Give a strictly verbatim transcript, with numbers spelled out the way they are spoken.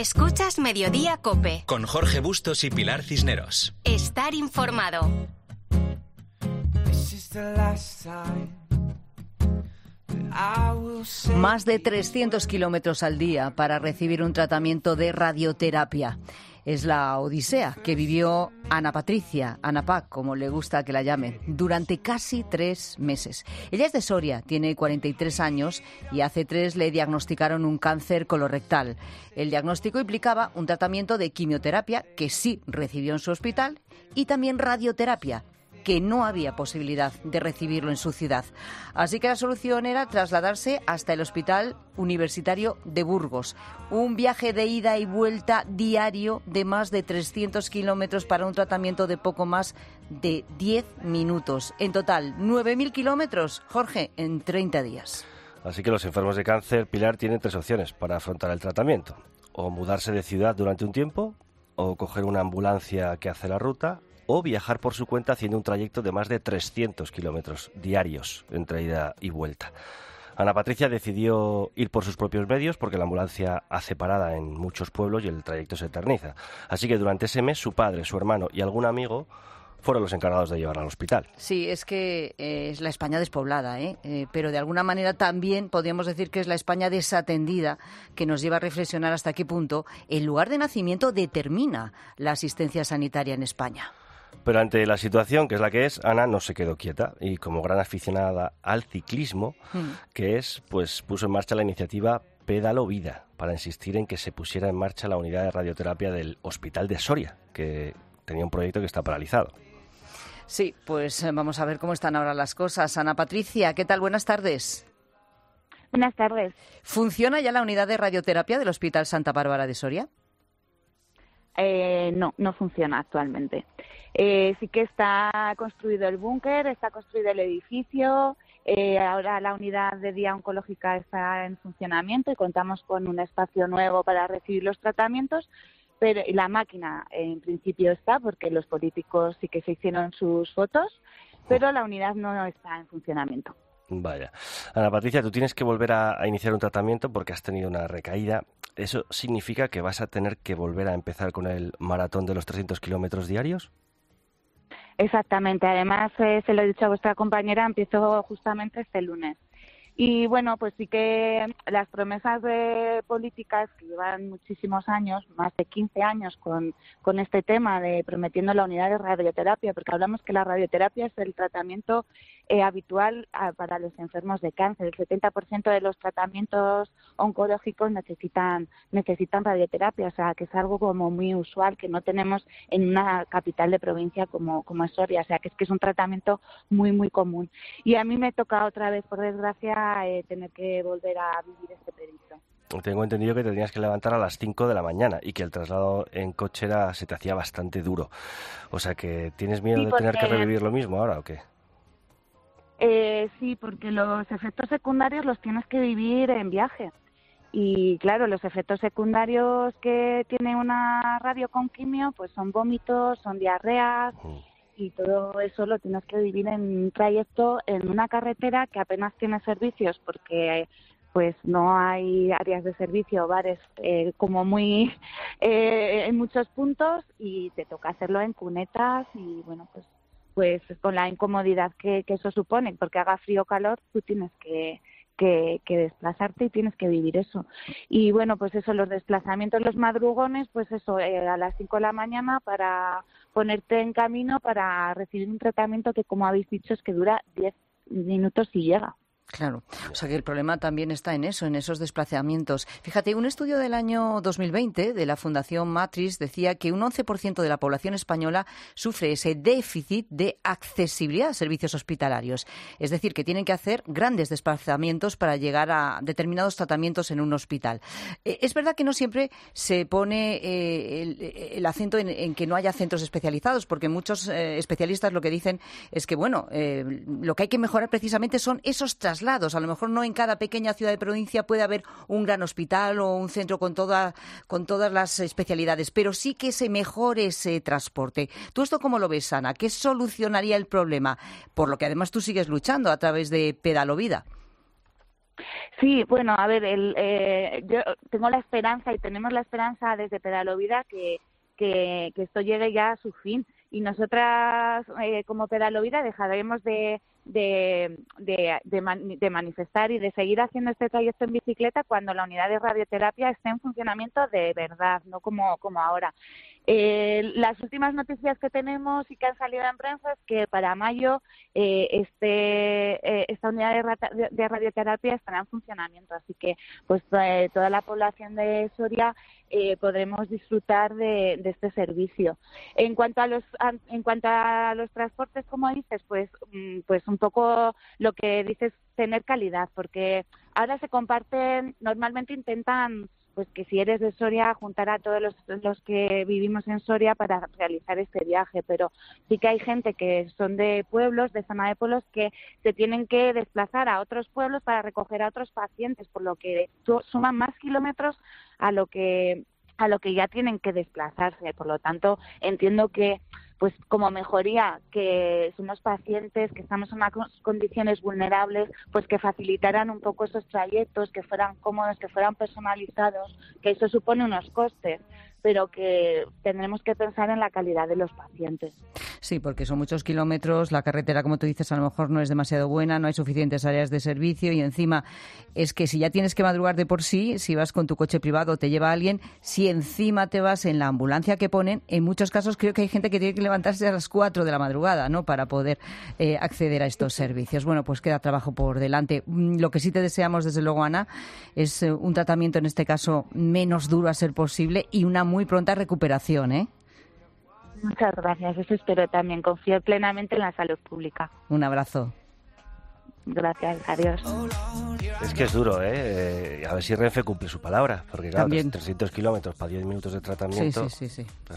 Escuchas Mediodía COPE. Con Jorge Bustos y Pilar Cisneros. Estar informado. Más de trescientos kilómetros al día para recibir un tratamiento de radioterapia. Es la odisea que vivió Ana Patricia, Ana Pac, como le gusta que la llamen, durante casi tres meses. Ella es de Soria, tiene cuarenta y tres años y hace tres le diagnosticaron un cáncer colorectal. El diagnóstico implicaba un tratamiento de quimioterapia que sí recibió en su hospital y también radioterapia, que no había posibilidad de recibirlo en su ciudad. Así que la solución era trasladarse hasta el Hospital Universitario de Burgos. Un viaje de ida y vuelta diario de más de trescientos kilómetros para un tratamiento de poco más de diez minutos. En total, nueve mil kilómetros, Jorge, en treinta días. Así que los enfermos de cáncer, Pilar, tienen tres opciones para afrontar el tratamiento. O mudarse de ciudad durante un tiempo, o coger una ambulancia que hace la ruta, o viajar por su cuenta haciendo un trayecto de más de trescientos kilómetros diarios entre ida y vuelta. Ana Patricia decidió ir por sus propios medios porque la ambulancia hace parada en muchos pueblos y el trayecto se eterniza. Así que durante ese mes su padre, su hermano y algún amigo fueron los encargados de llevarla al hospital. Sí, es que eh, es la España despoblada, ¿eh? Eh, pero de alguna manera también podríamos decir que es la España desatendida, que nos lleva a reflexionar hasta qué punto el lugar de nacimiento determina la asistencia sanitaria en España. Pero ante la situación, que es la que es, Ana no se quedó quieta y como gran aficionada al ciclismo, mm. que es, pues puso en marcha la iniciativa Pédalo Vida para insistir en que se pusiera en marcha la unidad de radioterapia del Hospital de Soria, que tenía un proyecto que está paralizado. Sí, pues vamos a ver cómo están ahora las cosas. Ana Patricia, ¿qué tal? Buenas tardes. Buenas tardes. ¿Funciona ya la unidad de radioterapia del Hospital Santa Bárbara de Soria? Eh, no, no funciona actualmente. Eh, sí que está construido el búnker, está construido el edificio, eh, ahora la unidad de día oncológica está en funcionamiento y contamos con un espacio nuevo para recibir los tratamientos, pero y la máquina en principio está porque los políticos sí que se hicieron sus fotos, pero la unidad no está en funcionamiento. Vaya. Ana Patricia, tú tienes que volver a, a iniciar un tratamiento porque has tenido una recaída. ¿Eso significa que vas a tener que volver a empezar con el maratón de los trescientos kilómetros diarios? Exactamente. Además, eh, se lo he dicho a vuestra compañera, empiezo justamente este lunes. Y bueno, pues sí que las promesas de políticas que llevan muchísimos años, más de quince años con, con este tema de prometiendo la unidad de radioterapia, porque hablamos que la radioterapia es el tratamiento eh, habitual a, para los enfermos de cáncer. El setenta por ciento de los tratamientos oncológicos necesitan necesitan radioterapia, o sea, que es algo como muy usual que no tenemos en una capital de provincia como, como es Soria, o sea, que es que es un tratamiento muy, muy común. Y a mí me toca otra vez, por desgracia, Eh, tener que volver a vivir este periplo. Tengo entendido que te tenías que levantar a las cinco de la mañana y que el traslado en coche era, se te hacía bastante duro. O sea, que ¿tienes miedo sí, de tener que revivir lo mismo ahora o qué? Eh, sí, porque los efectos secundarios los tienes que vivir en viaje. Y claro, los efectos secundarios que tiene una radio con quimio pues son vómitos, son diarreas... Mm. Y todo eso lo tienes que vivir en un trayecto en una carretera que apenas tiene servicios porque pues no hay áreas de servicio, bares eh, como muy eh, en muchos puntos y te toca hacerlo en cunetas y bueno pues pues con la incomodidad que, que eso supone, porque haga frío o calor tú tienes que Que, que desplazarte y tienes que vivir eso. Y bueno, pues eso, los desplazamientos, los madrugones, pues eso, eh, a las cinco de la mañana para ponerte en camino para recibir un tratamiento que, como habéis dicho, es que dura diez minutos y llega. Claro, o sea que el problema también está en eso, en esos desplazamientos. Fíjate, un estudio del año dos mil veinte de la Fundación Matrix decía que un once por ciento de la población española sufre ese déficit de accesibilidad a servicios hospitalarios. Es decir, que tienen que hacer grandes desplazamientos para llegar a determinados tratamientos en un hospital. Eh, es verdad que no siempre se pone eh, el, el acento en, en que no haya centros especializados, porque muchos eh, especialistas lo que dicen es que, bueno, eh, lo que hay que mejorar precisamente son esos traslados. A lo mejor no en cada pequeña ciudad de provincia puede haber un gran hospital o un centro con, toda, con todas las especialidades, pero sí que se mejore ese transporte. ¿Tú esto cómo lo ves, Ana? ¿Qué solucionaría el problema? Por lo que además tú sigues luchando a través de Pédalo Vida. Sí, bueno, a ver, el, eh, yo tengo la esperanza y tenemos la esperanza desde Pedalovida que, que, que esto llegue ya a su fin. Y nosotras, eh, como Pedalovida, dejaremos de, de, de, de, man, de manifestar y de seguir haciendo este trayecto en bicicleta cuando la unidad de radioterapia esté en funcionamiento de verdad, no como, como ahora. Eh, las últimas noticias que tenemos y que han salido en prensa es que para mayo eh, este, eh, esta unidad de, rata, de, de radioterapia estará en funcionamiento, así que pues eh, toda la población de Soria eh, podremos disfrutar de, de este servicio. En cuanto a los a, en cuanto a los transportes, como dices, pues pues un poco lo que dices, tener calidad, porque ahora se comparten, normalmente intentan pues que si eres de Soria, juntar a todos los, los que vivimos en Soria para realizar este viaje, pero sí que hay gente que son de pueblos, de zona de pueblos, que se tienen que desplazar a otros pueblos para recoger a otros pacientes, por lo que suman más kilómetros a lo que a lo que ya tienen que desplazarse. Por lo tanto, entiendo que pues como mejoría, que somos pacientes, que estamos en unas condiciones vulnerables, pues que facilitaran un poco esos trayectos, que fueran cómodos, que fueran personalizados, que eso supone unos costes, pero que tendremos que pensar en la calidad de los pacientes. Sí, porque son muchos kilómetros, la carretera, como tú dices, a lo mejor no es demasiado buena, no hay suficientes áreas de servicio y encima es que si ya tienes que madrugar de por sí, si vas con tu coche privado, te lleva alguien, si encima te vas en la ambulancia que ponen, en muchos casos creo que hay gente que tiene que levantarse a las cuatro de la madrugada, ¿no?, para poder eh, acceder a estos servicios. Bueno, pues queda trabajo por delante. Lo que sí te deseamos, desde luego, Ana, es eh, un tratamiento, en este caso, menos duro a ser posible y una muy pronta recuperación, ¿eh? Muchas gracias, eso espero también. Confío plenamente en la salud pública. Un abrazo. Gracias, adiós. Es que es duro, ¿eh? A ver si Renfe cumple su palabra, porque claro, También. trescientos kilómetros para diez minutos de tratamiento. Sí, sí, sí, sí.